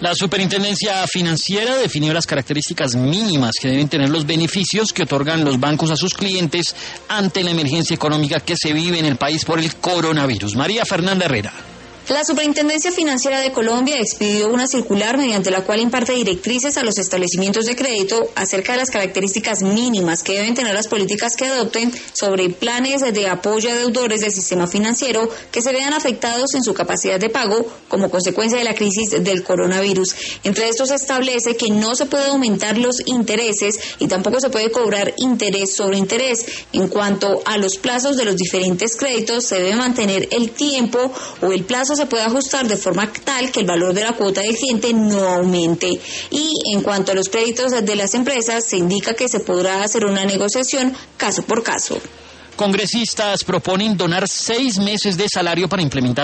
La Superintendencia Financiera definió las características mínimas que deben tener los beneficios que otorgan los bancos a sus clientes ante la emergencia económica que se vive en el país por el coronavirus. María Fernanda Herrera. La Superintendencia Financiera de Colombia expidió una circular mediante la cual imparte directrices a los establecimientos de crédito acerca de las características mínimas que deben tener las políticas que adopten sobre planes de apoyo a deudores del sistema financiero que se vean afectados en su capacidad de pago como consecuencia de la crisis del coronavirus. Entre estos se establece que no se puede aumentar los intereses y tampoco se puede cobrar interés sobre interés. En cuanto a los plazos de los diferentes créditos, se debe mantener el tiempo o el plazo se puede ajustar de forma tal que el valor de la cuota del cliente no aumente. Y en cuanto a los créditos de las empresas, se indica que se podrá hacer una negociación caso por caso. Congresistas proponen donar 6 meses de salario para implementar